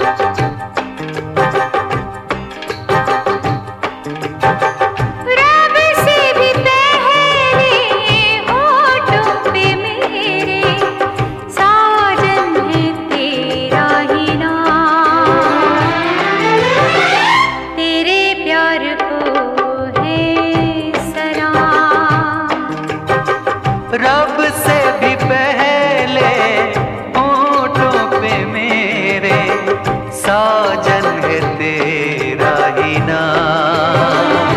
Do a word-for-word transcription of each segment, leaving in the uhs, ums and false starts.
रब से भी पहले होठों पे मेरे साजन है तेरा ही नाम।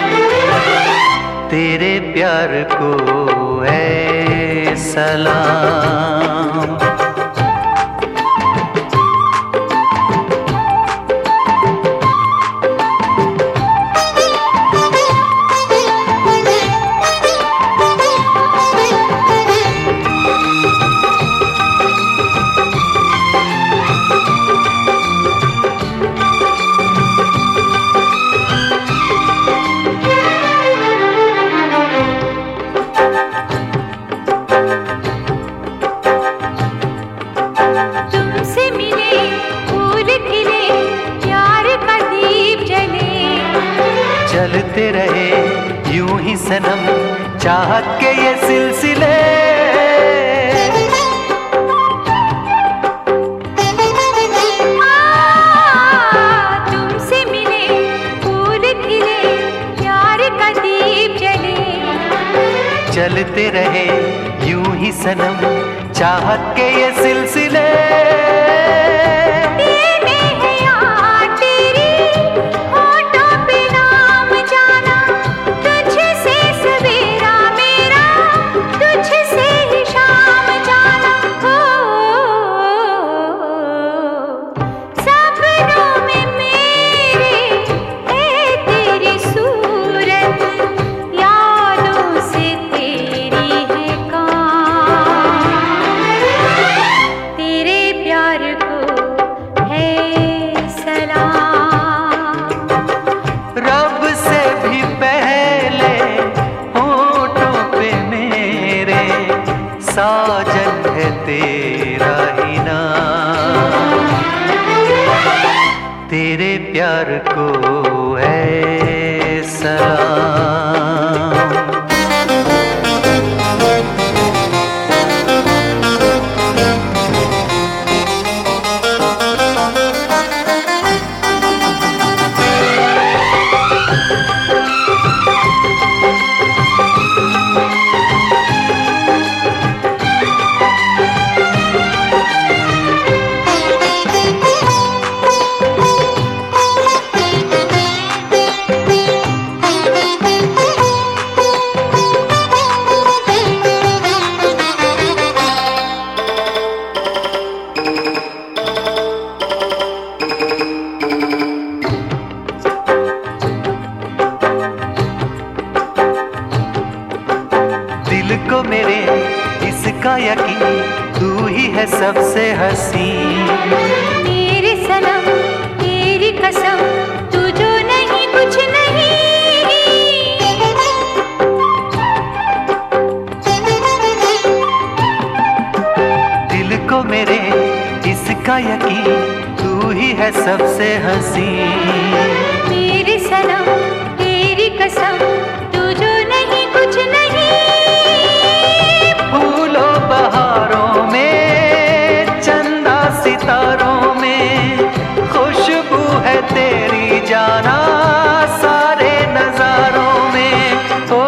तेरे प्यार को है सलाम। चलते रहे यूं ही सनम चाहत के ये सिलसिले। तुमसे मिले फूल खिले प्यार का दीप जले। चलते रहे यूं ही सनम चाहत के ये सिलसिले। साजन है तेरा ही नाम। तेरे प्यार को है सलाम। दिल को मेरे इसका यकीन तू ही है सबसे हंसी। मेरे सनम तेरी कसम तू जो नहीं कुछ नहीं। दिल को मेरे इसका यकीन तू ही है सबसे हंसी। मेरे सनम तेरी कसम तू जो नहीं कुछ नहीं। फूलों बहारों में चंदा सितारों में खुशबू है तेरी जाना सारे नजारों में। ओ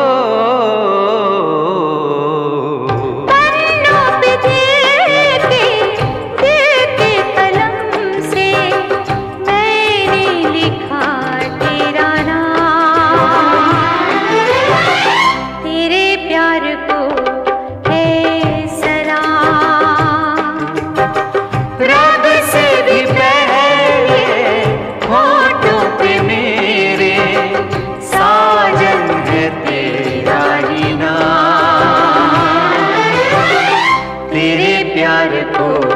पन्नों पे दिल के दिल के कलम से मैंने लिखा तेरा नाम। तेरे प्यार को रब से भी पहले होठों पे मेरे साजन है तेरा ही नाम। तेरे प्यार को